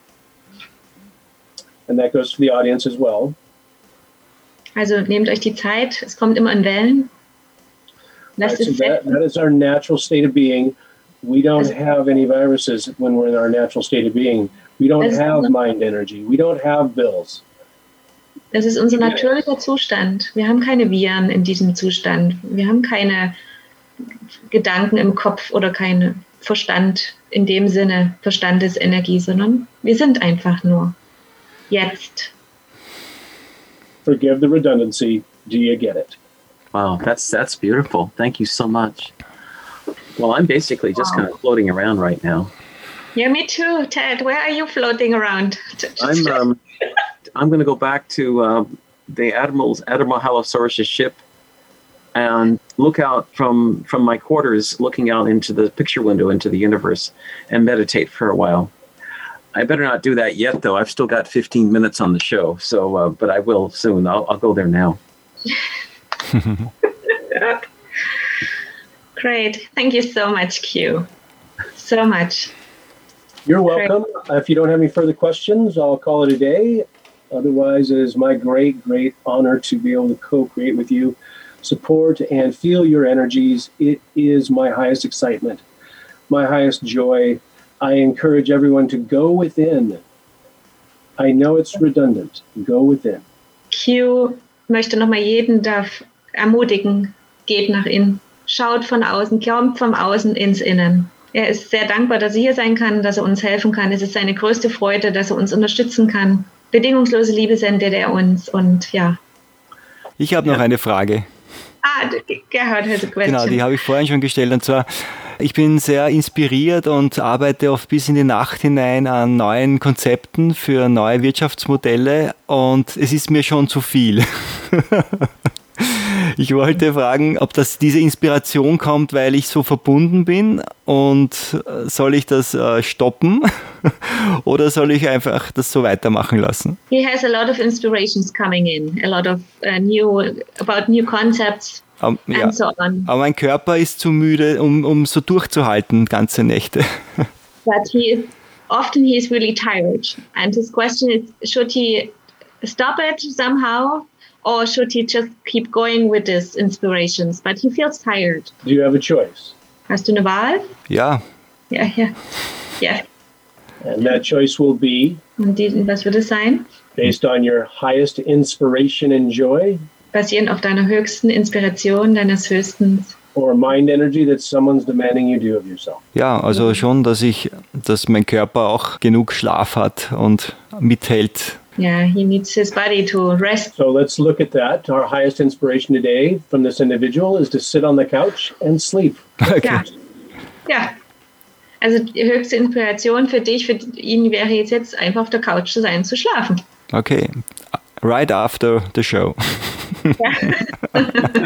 And that goes to the audience as well. Also nehmt euch die Zeit. Es kommt immer in Wellen. Right, so that, that is our natural state of being. We don't have any viruses when we're in our natural state of being. We don't have mind energy. We don't have bills. Das ist unser natürlicher Zustand. Wir haben keine Viren in diesem Zustand. Wir haben keine Gedanken im Kopf oder keinen Verstand in dem Sinne, Verstandesenergie, sondern wir sind einfach nur. Jetzt. Forgive the redundancy. Do you get it? Wow, that's that's beautiful. Thank you so much. Well, I'm basically just wow. kind of floating around right now. Yeah, me too, Ted. Where are you floating around? I'm um, I'm going to go back to uh, the Admiral's Admiral Halosaurus' ship and look out from from my quarters, looking out into the picture window into the universe, and meditate for a while. I better not do that yet, though. I've still got fifteen minutes on the show, so uh, but I will soon. I'll, I'll go there now. Great. Thank you so much, Q. So much. You're welcome. Uh, if you don't have any further questions, I'll call it a day. Otherwise, it is my great, great honor to be able to co-create with you, support and feel your energies. It is my highest excitement, my highest joy. I encourage everyone to go within. I know it's redundant. Go within. Q möchte nochmal jeden darf ermutigen, geht nach innen. Schaut von außen, kommt vom Außen ins Innen. Er ist sehr dankbar, dass er hier sein kann, dass er uns helfen kann. Es ist seine größte Freude, dass er uns unterstützen kann. Bedingungslose Liebe sendet er uns und ja. Ich habe noch eine Frage. Ah, Gerhard has a question. Genau, die habe ich vorhin schon gestellt. Und zwar, ich bin sehr inspiriert und arbeite oft bis in die Nacht hinein an neuen Konzepten für neue Wirtschaftsmodelle und es ist mir schon zu viel. Ich wollte fragen, ob das diese Inspiration kommt, weil ich so verbunden bin und soll ich das äh, stoppen oder soll ich einfach das so weitermachen lassen? He has a lot of inspirations coming in, a lot of uh, new, about new concepts Um, ja. and so on. Aber mein Körper ist zu müde, um, um so durchzuhalten, ganze Nächte. But he is, often he is really tired. And his question is, should he stop it somehow? Or should he just keep going with his inspirations? But he feels tired. Do you have a choice? Hast du eine Wahl? Ja. Ja, ja. Ja. And that choice will be? Und die, was wird es sein? Based on your highest inspiration and joy? Basierend auf deiner höchsten Inspiration, deines höchsten... Or mind energy that someone's demanding you do of yourself? Ja, also schon, dass ich, dass mein Körper auch genug Schlaf hat und mithält. Yeah, he needs his body to rest. So let's look at that. Our highest inspiration today from this individual is to sit on the couch and sleep. Okay. Ja. Ja. Also die höchste Inspiration für dich, für ihn wäre jetzt, jetzt einfach auf der Couch zu sein, zu schlafen. Okay. Right after the show. Ja.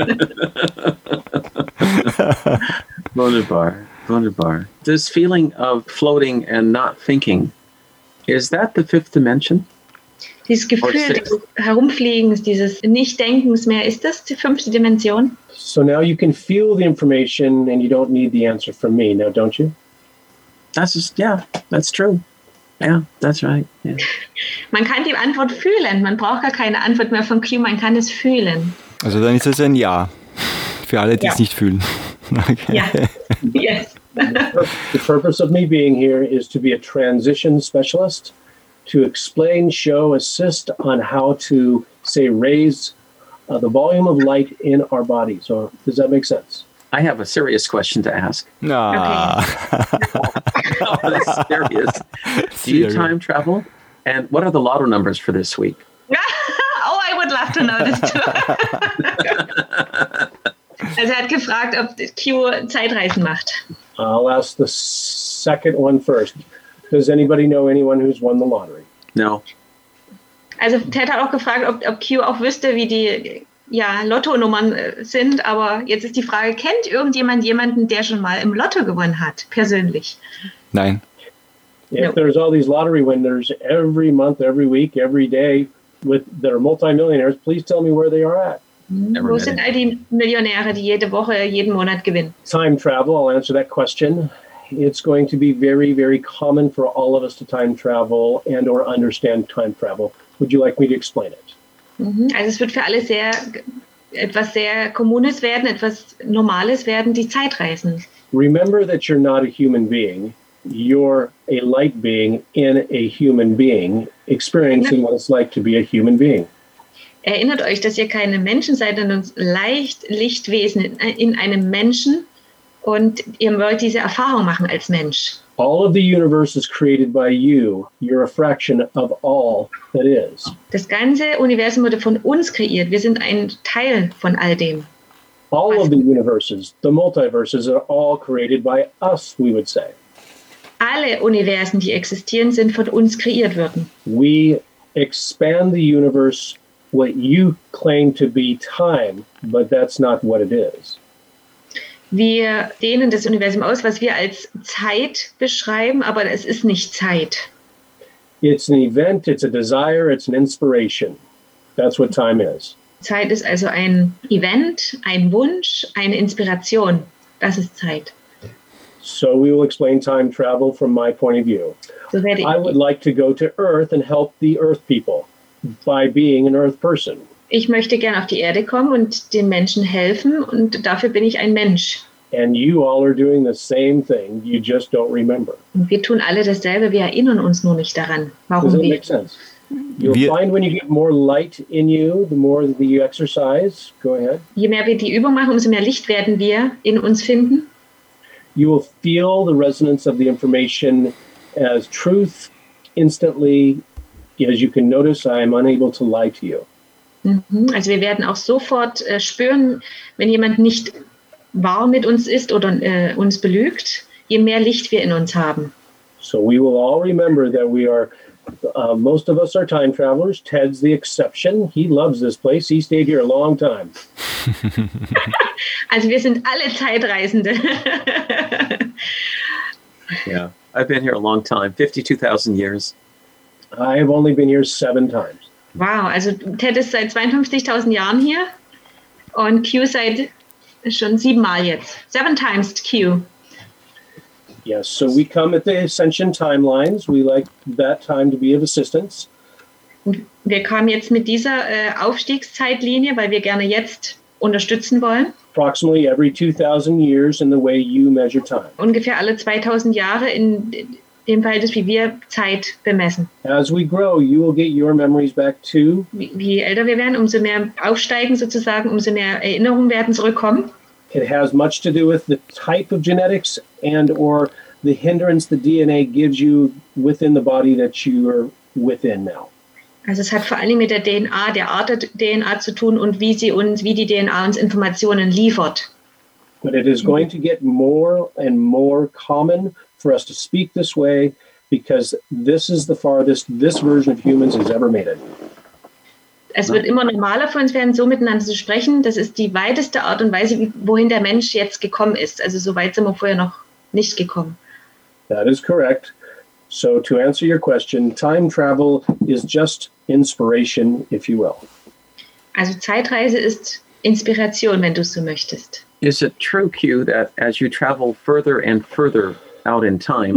Wunderbar, wunderbar. This feeling of floating and not thinking, is that the fifth dimension? Dieses Gefühl des Herumfliegens, dieses Nicht-Denkens mehr, ist das die fünfte Dimension? So now you can feel the information and you don't need the answer from me, now don't you? That's just, yeah, that's true. Yeah, that's right. Yeah. Man kann die Antwort fühlen. Man braucht gar keine Antwort mehr von Q, man kann es fühlen. Also dann ist es ein Ja. Für alle, die Ja. es nicht fühlen. Okay. Ja. Yes. The purpose of me being here is to be a transition specialist, to explain, show, assist on how to, say, raise uh, the volume of light in our body. So does that make sense? I have a serious question to ask. Ah. Oh, that's serious. Do you time travel? And what are the lotto numbers for this week? Oh, I would love to know this too. Also er hat gefragt, ob Q Zeitreisen macht. I'll ask the second one first. Does anybody know anyone who's won the lottery? No. Also Ted hat auch gefragt, ob, ob Q auch wüsste, wie die ja, Lottonummern sind, aber jetzt ist die Frage, kennt irgendjemand jemanden, der schon mal im Lotto gewonnen hat, persönlich? Nein. If No. there's all these lottery winners every month, every week, every day with that are multimillionaires, please tell me where they are at. Never Wo met sind him. all die Millionäre, die jede Woche, jeden Monat gewinnen? Time travel, I'll answer that question. It's going to be very, very common for all of us to time travel and or understand time travel. Would you like me to explain it? Also es wird für alle sehr etwas sehr Kommunes werden, etwas Normales werden, die Zeitreisen. Remember that you're not a human being. You're a light being in a human being, experiencing what it's like to be a human being. Erinnert euch, dass ihr keine Menschen seid, sondern leicht Lichtwesen in, in einem Menschen und ihr wollt diese Erfahrung machen als Mensch. All of the universe is created by you. You're a fraction of all that is. Das ganze Universum wurde von uns kreiert. Wir sind ein Teil von all dem. All of the universes, the multiverses, are all created by us, we would say. Alle Universen, die existieren, sind von uns kreiert worden. We expand the universe, what you claim to be time, but that's not what it is. Wir dehnen das Universum aus, was wir als Zeit beschreiben, aber es ist nicht Zeit. It's an event, it's a desire, it's an inspiration. That's what time is. Zeit ist also ein Event, ein Wunsch, eine Inspiration. Das ist Zeit. So we will explain time travel from my point of view. So werde I would ich, like to go to Earth and help the Earth people by being an Earth person. ich möchte gerne auf die Erde kommen und den Menschen helfen und dafür bin ich ein Mensch. And you all are doing the same thing, you just don't remember. Und wir tun alle dasselbe, wir erinnern uns nur nicht daran, Does warum that wir. make sense? You'll Wir- find when you get more light in you, the more that you exercise, go ahead, Je mehr wir die Übung machen, umso mehr Licht werden wir in uns finden. you will feel the resonance of the information as truth instantly. As you can notice, I am unable to lie to you. Mhm. Also wir werden auch sofort äh, spüren, wenn jemand nicht wahr mit uns ist oder äh, uns belügt, je mehr Licht wir in uns haben. So we will all remember that we are, uh, most of us are time travelers. Ted's the exception. He loves this place. He stayed here a long time. Also wir sind alle Zeitreisende. Yeah. I've been here a long time, fifty-two thousand years. I have only been here seven times. Wow, also Ted ist seit zweiundfünfzigtausend Jahren hier und Q seit Schon siebenmal jetzt. Seven times Q. Yes, so we come at the ascension timelines. We like that time to be of assistance. Wir kamen jetzt mit dieser äh, Aufstiegszeitlinie, weil wir gerne jetzt unterstützen wollen. Approximately every two thousand years in the way you measure time. Ungefähr alle zweitausend Jahre in dem Verhältnis, wie wir Zeit bemessen. As we grow, you will get your memories back too. Wie, wie älter wir werden, umso mehr aufsteigen sozusagen, umso mehr Erinnerungen werden zurückkommen. It has much to do with the type of genetics and or the hindrance the D N A gives you within the body that you are within now. Also es hat vor allem mit der D N A, der Art der D N A zu tun und wie sie uns, wie die D N A uns Informationen liefert. But it is going to get more and more common for us to speak this way because this is the farthest this version of humans has ever made it. Es wird immer normaler für uns werden, so miteinander zu sprechen. Das ist die weiteste Art und Weise, wohin der Mensch jetzt gekommen ist. Also so weit sind wir vorher noch nicht gekommen. That is correct. So to answer your question, time travel is just inspiration, if you will. Also Zeitreise ist Inspiration, wenn du es so möchtest. Is it true, Q, that as you travel further and further out in time,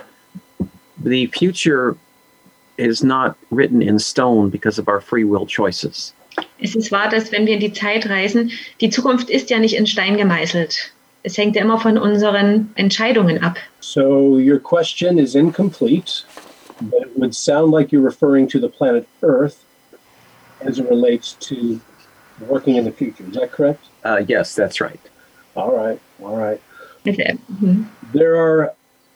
the future is not written in stone because of our free will choices? Es ist wahr, dass wenn wir in die Zeit reisen, die Zukunft ist ja nicht in Stein gemeißelt. Es hängt ja immer von unseren Entscheidungen ab. So your question is incomplete, but it would sound like you're referring to the planet Earth as it relates to working in the future. Is that correct? Uh, yes, that's right. All right, all right. Okay. Mhm. There are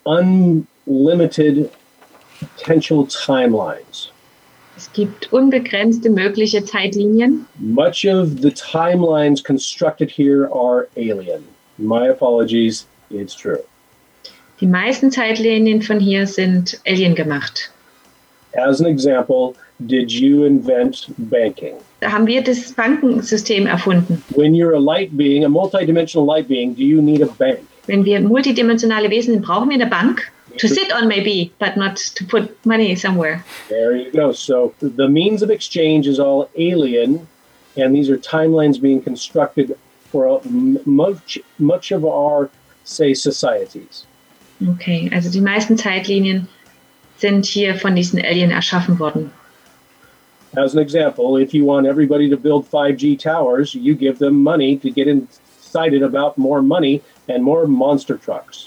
unlimited potential timelines. Es gibt unbegrenzte mögliche Zeitlinien. Much of the timelines constructed here are alien. My apologies, it's true. Die meisten Zeitlinien von hier sind Alien gemacht. As an example, did you invent banking? Da haben wir das Bankensystem erfunden. When you're a light being, a multidimensional light being, do you need a bank? Wenn wir multidimensionale Wesen sind, brauchen wir eine Bank. To sit on maybe, but not to put money somewhere. There you go. So the means of exchange is all alien, and these are timelines being constructed for much, much of our, say, societies. Okay, also die meisten Zeitlinien sind hier von diesen Alien erschaffen worden. As an example, if you want everybody to build five G towers, you give them money to get excited about more money and more monster trucks.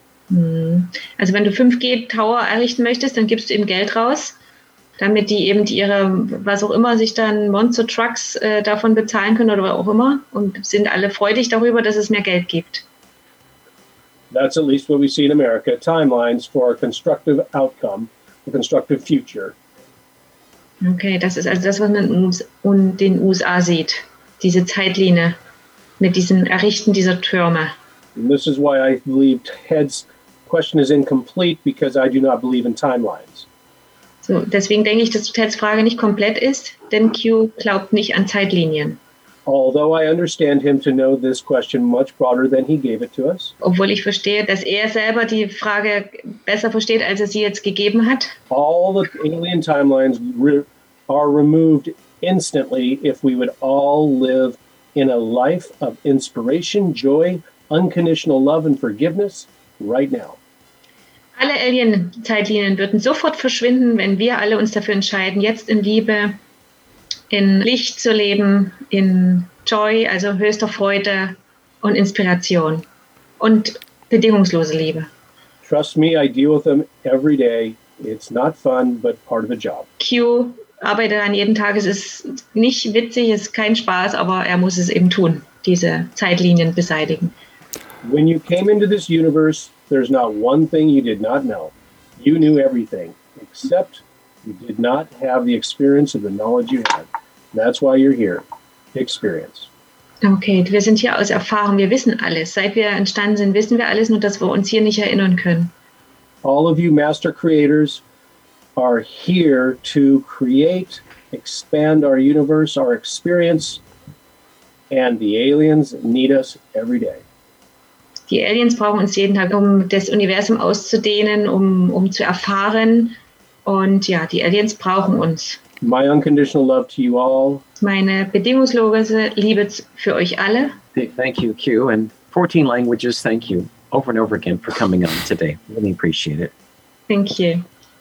Also wenn du fünf G Tower errichten möchtest, dann gibst du eben Geld raus, damit die eben ihre, was auch immer, sich dann Monster Trucks äh, davon bezahlen können oder auch immer und sind alle freudig darüber, dass es mehr Geld gibt. That's at least what we see in America, timelines for a constructive outcome, a constructive future. Okay, das ist also das, was man in den U S A sieht, diese Zeitlinie mit diesem Errichten dieser Türme. And this is why I believe Ted's question is incomplete, because I do not believe in timelines. So, deswegen denke ich, dass Teds Frage nicht komplett ist, denn Q glaubt nicht an Zeitlinien. Although I understand him to know this question much broader than he gave it to us. Obwohl ich verstehe, dass er selber die Frage besser versteht, als er sie jetzt gegeben hat. All the alien timelines re- are removed instantly if we would all live in a life of inspiration, joy, unconditional love and forgiveness right now. Alle Alien-Zeitlinien würden sofort verschwinden, wenn wir alle uns dafür entscheiden, jetzt in Liebe, in Licht zu leben, in Joy, also höchster Freude und Inspiration und bedingungslose Liebe. Trust me, I deal with them every day. It's not fun, but part of the job. Q arbeitet an jedem Tag. Es ist nicht witzig, es ist kein Spaß, aber er muss es eben tun, diese Zeitlinien beseitigen. When you came into this universe, there's not one thing you did not know. You knew everything, except you did not have the experience of the knowledge you had. That's why you're here. Experience. Okay, wir sind hier aus Erfahrung. Wir wissen alles. Seit wir entstanden sind, wissen wir alles, nur dass wir uns hier nicht erinnern können. All of you master creators are here to create, expand our universe, our experience, and the aliens need us every day. Die Aliens brauchen uns jeden Tag, um das Universum auszudehnen, um, um zu erfahren. Und ja, die Aliens brauchen uns. My unconditional love to you all. Meine bedingungslose Liebe für euch alle. Thank you, Q. And fourteen languages, thank you over and over again for coming on today. Really appreciate it. Thank you.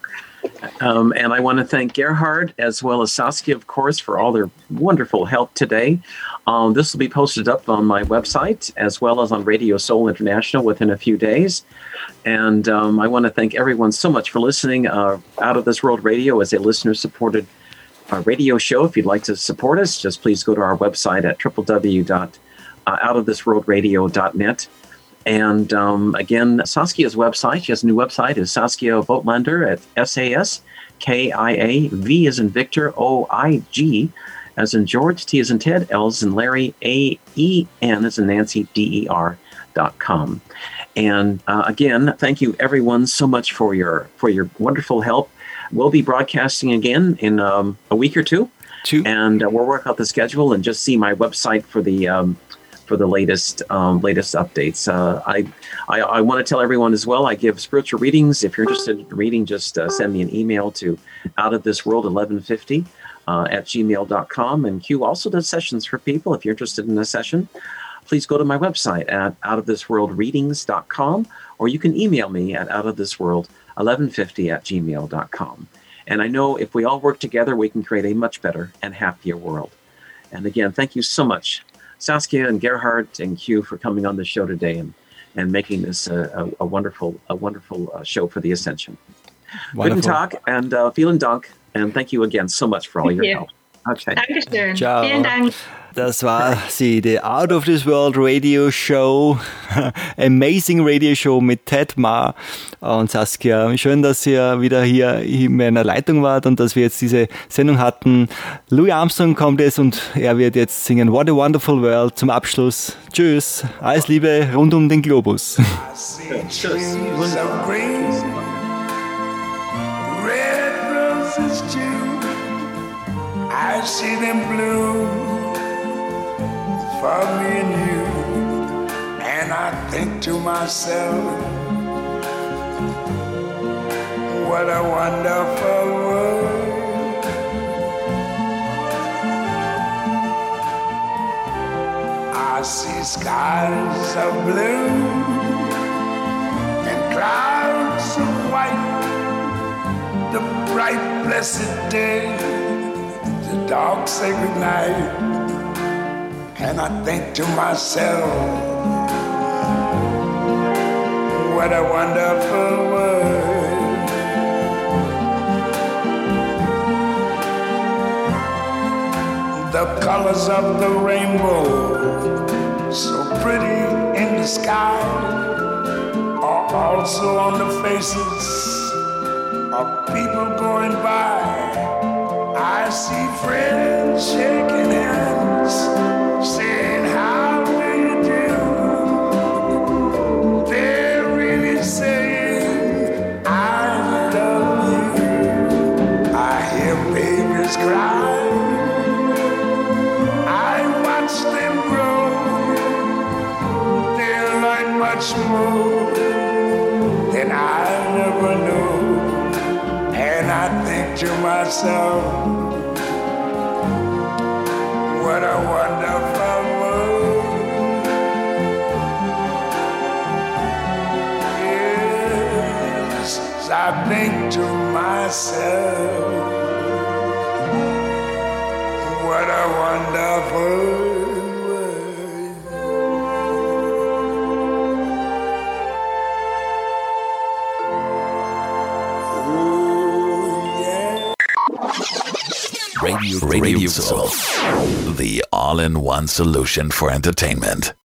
Um, and I want to thank Gerhard as well as Saskia, of course, for all their wonderful help today. Um, this will be posted up on my website as well as on Radio Soul International within a few days. And um, I want to thank everyone so much for listening. Uh, Out of This World Radio is a listener-supported uh, radio show. If you'd like to support us, just please go to our website at w w w dot out of this world radio dot net. And um, again, Saskia's website, she has a new website, is Saskia Voigtlander at S A S K I A V as in Victor, O I G as in George, T as in Ted, L as in Larry, A E N as in Nancy, D E R dot com. And uh, again, thank you everyone so much for your for your wonderful help. We'll be broadcasting again in um, a week or two. Two. And uh, we'll work out the schedule and just see my website for the um, for the latest um, latest updates. Uh, I I, I want to tell everyone as well, I give spiritual readings. If you're interested in reading, just uh, send me an email to out of this world eleven fifty uh, at gmail dot com. And Q also does sessions for people. If you're interested in a session, please go to my website at out of this world readings dot com, or you can email me at out of this world eleven fifty at gmail dot com. And I know if we all work together, we can create a much better and happier world. And again, thank you so much, Saskia and Gerhard and Q, for coming on the show today and, and making this a, a, a wonderful a wonderful uh, show for the Ascension. Guten Tag and uh, vielen Dank. And thank you again so much for all thank your you. help. Okay. Dankeschön. Ciao. Vielen Dank. Das war sie, die Out of This World Radio Show, Amazing Radio Show mit Ted Ma und Saskia. Schön, dass ihr wieder hier in meiner Leitung wart und dass wir jetzt diese Sendung hatten. Louis Armstrong kommt jetzt und er wird jetzt singen What a Wonderful World zum Abschluss. Tschüss, alles Liebe rund um den Globus. Tschüss. I see them bloom for me and you, and I think to myself, what a wonderful world. I see skies of blue and clouds of white, the bright blessed day, the dark sacred night, and I think to myself, what a wonderful world. The colors of the rainbow, so pretty in the sky, are also on the faces of people going by. I see friends shaking hands, saying, how do you do? They're really saying, I love you. I hear babies cry, I watch them grow. They'll learn much more than I never knew. And I think to myself, what a wonderful world. Yes, I think to myself, what a wonderful world. Oh, yeah. Radio, Radio Soul, the all-in-one solution for entertainment.